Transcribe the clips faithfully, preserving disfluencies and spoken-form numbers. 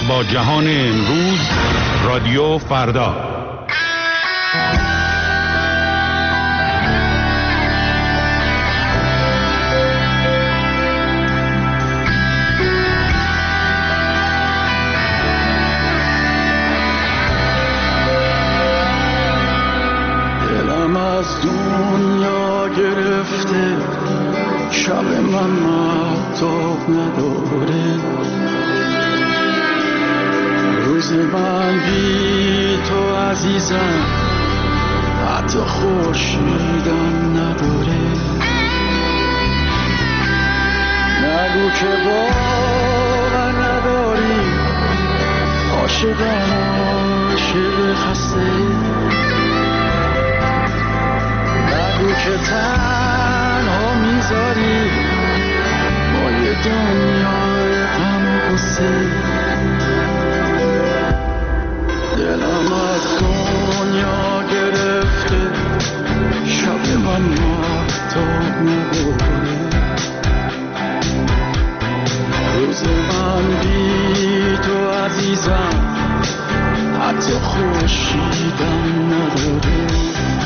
با جهان امروز رادیو فردا. دلم از دنیا گرفته، شب من مهتاب نداره، روز من بی تو عزیزم حتی خورشیدم نداره. نگو که باور نداری، عاشقم عاشق خسته. نگو که تنها میذاری با یه دنیای غم و غصه. دلم از دنیا گرفته، شب من مهتاب نداره، روز من بی تو عزیزم حتی خورشیدم نداره.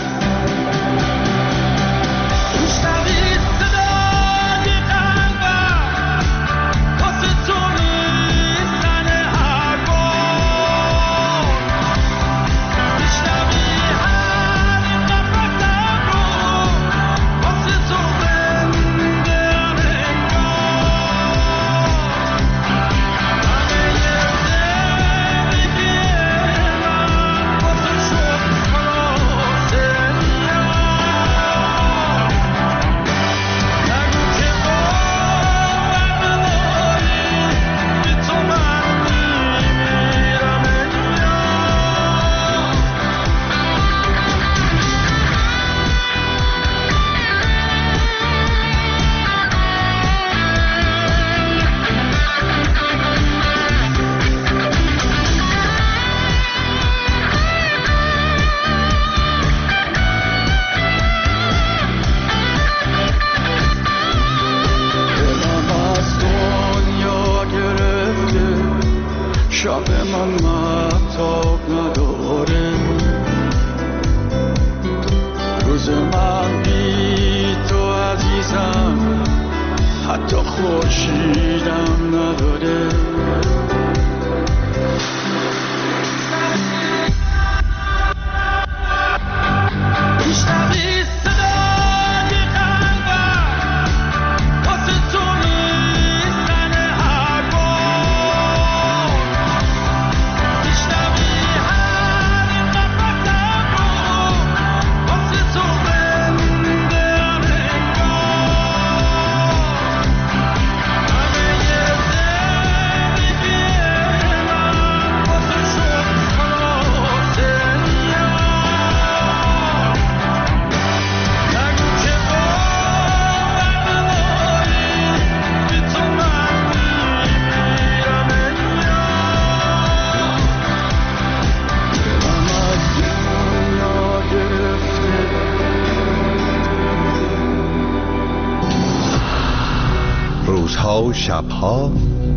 و شبها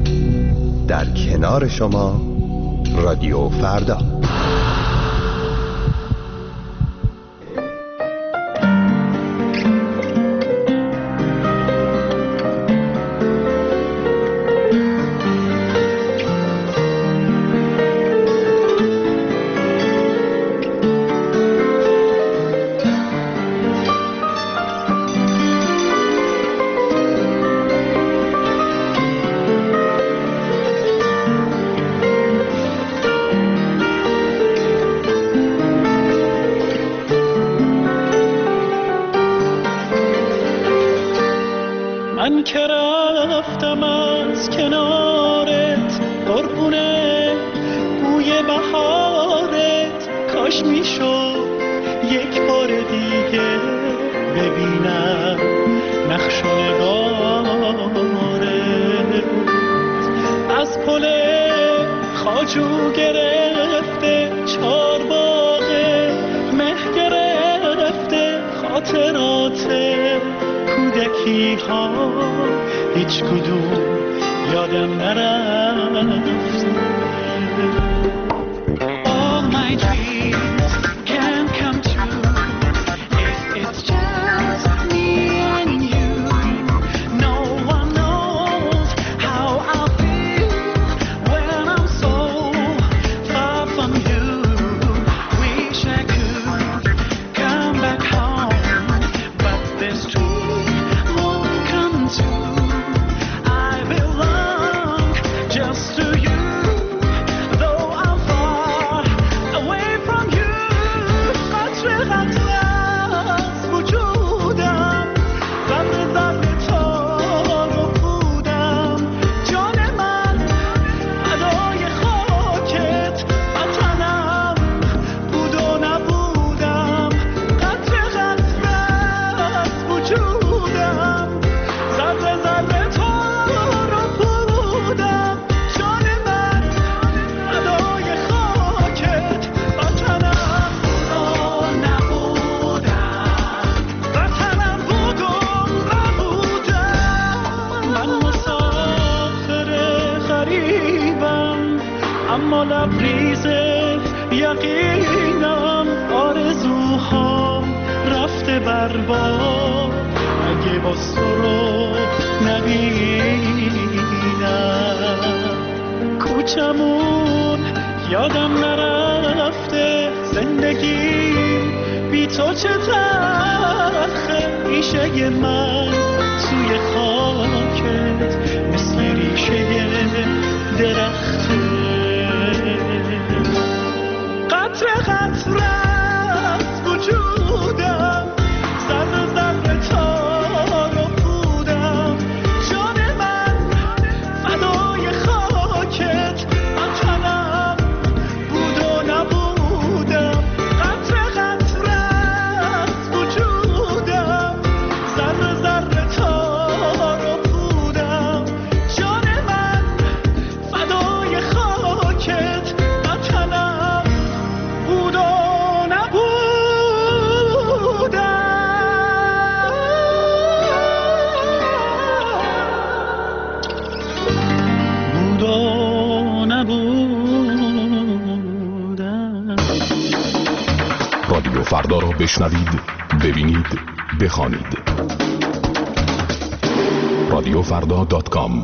در کنار شما رادیو فردا. من که رفتم از کنارت قربونه بوی بهارت، کاش میشد یک بار دیگه ببینم نقش و نگارت. از پل خواجو گرفته چار باغه مه گرفته، خاطرات کودکی ها هیچ کدوم یادم نرفت. اما لبریز یقینم آرزوها رفته برباد اگه باز تو رو نبینم. کوچمون یادم نرفته، زندگی بی تو چه تلخه، ریشه من توی خاکت مثل ریشه درخته. قطره قطره از وجودم، ذره ذره تار و پودم، جان من فدای خاکت، وطنم بود و نبودم. قطره قطره از وجودم، ذره ذره تار و پودم، جان من فدای خاکت، وطنم بود و رادیو فردا را بشنوید، ببینید، بخوانید. رادیو فردا دات کام.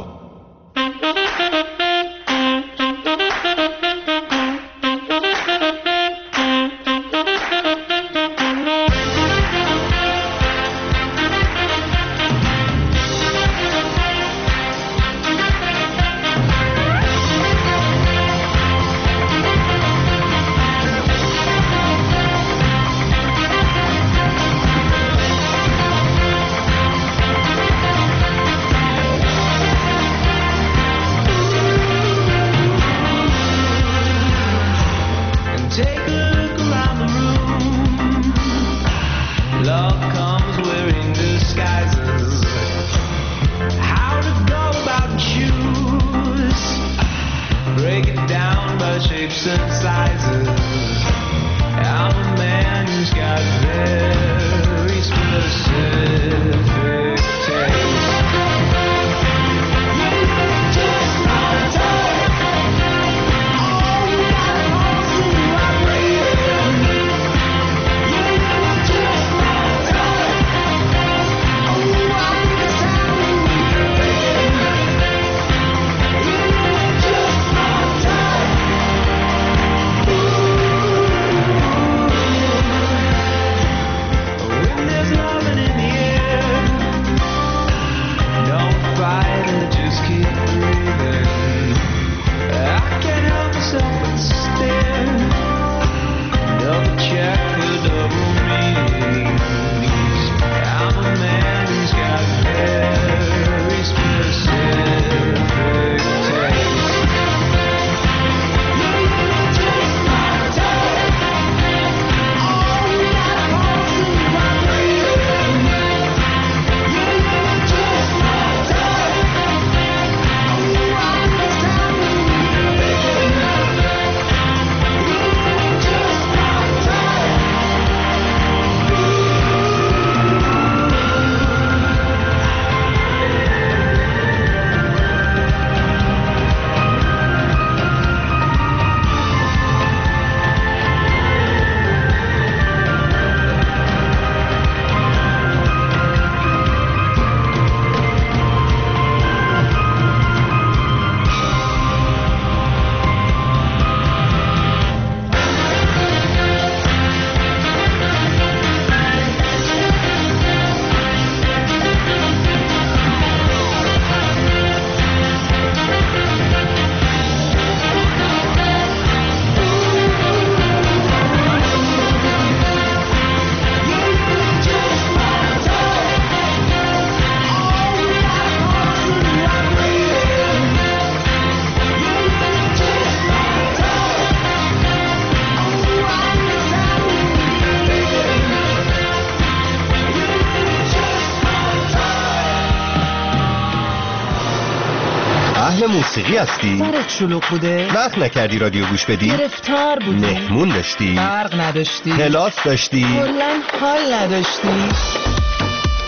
موسیقی هستی؟ سرت شلوغ بوده؟ وقت نکردی رادیو گوش بدی؟ گرفتار بودی؟ مهمون داشتی؟ برق نداشتی؟ کلاس داشتی؟ کلاً حال نداشتی؟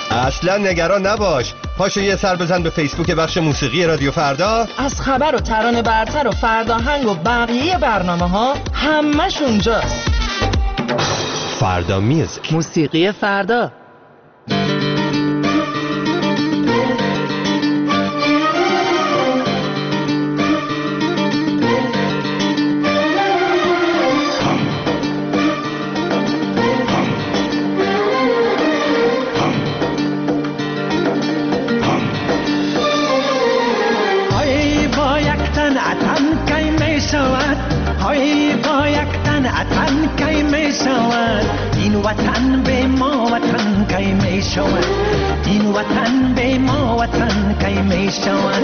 اصلا نگران نباش. پاشو یه سر بزن به فیسبوک بخش موسیقی رادیو فردا. از خبر و ترانه برتر و فرداهنگ و بقیه برنامه ها همش اونجاست. فردا میوزیک، موسیقی فردا. های با یک تن اتن کی می شود این وطن به ما وطن کی می شود این وطن به ما وطن کی می شود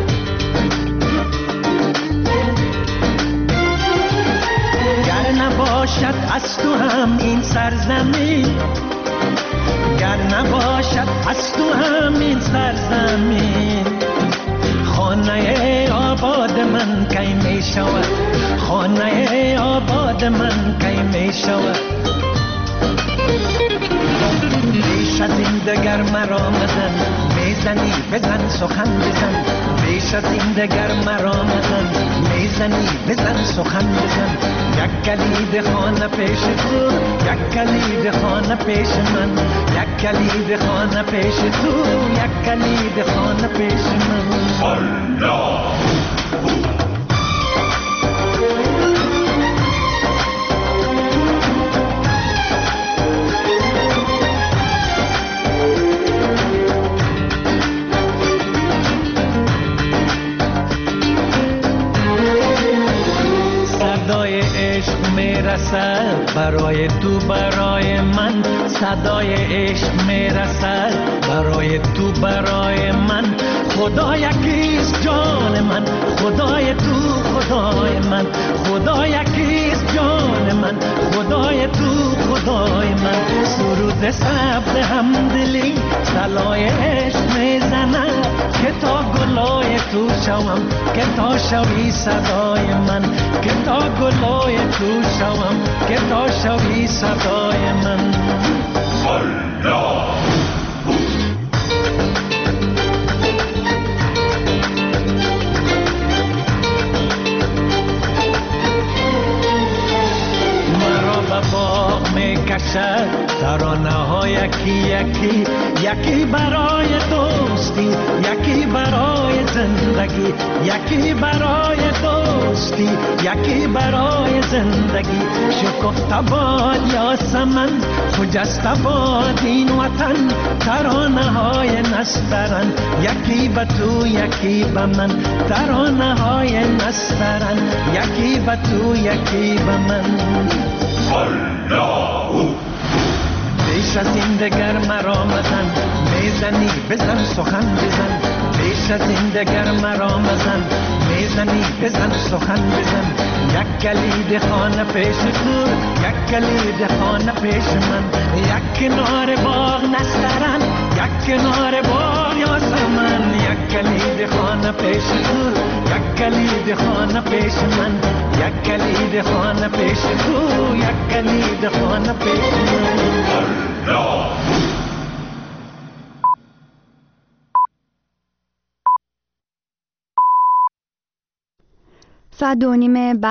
گر نباشد از تو هم این سرزمین گر نباشد از تو هم این سرزمین خانه آباد من کی می شود خانه آباد من کی می شود بیش از این دگر مرا مزن میزنی بزن سخن بزن بیش از این دگر مرا مزن میزنی بزن سخن بزن یک کلید خانه پیش تو یک کلید خانه پیش من یک کلید خانه پیش تو یک کلید خانه پیش من الله میرسد برای تو برای من صدای عشق میرسد برای تو برای من خدا یکیست جان من خدای تو خدای من خدا یکیست جان من خدای تو خدای من سرود سبز همدلی سلای عشق میزند که تا گلای تو شوم که تا شوی صدای من که تا گلای تو شوم که تا شوی صدای من الله مرا به باغ میکشد ترانه ها یکی یکی یکی برای دوستی یکی برای زندگی یکی برای دوستی یکی برای زندگی شکفته باد یاسمن خجسته باد این وطن ترانه های نسترن یکی به تو یکی به من ترانه های نسترن یکی به تو یکی به من الله بیش از این دگر مرا مزن میزنی بزن سخن بزن بیش از این دگر مرا مزن میزنی بزن سخن بزن یک کلید خانه پیش تو یک کلید خانه پیش من یک کنار باغ نسترن یک کنار باغ یاسمن یک کلید خانه پیش تو یک کلید خانه پیش من یک کلید خانه پیش تو یک کلید خانه پیش من الله ساعت دو نیم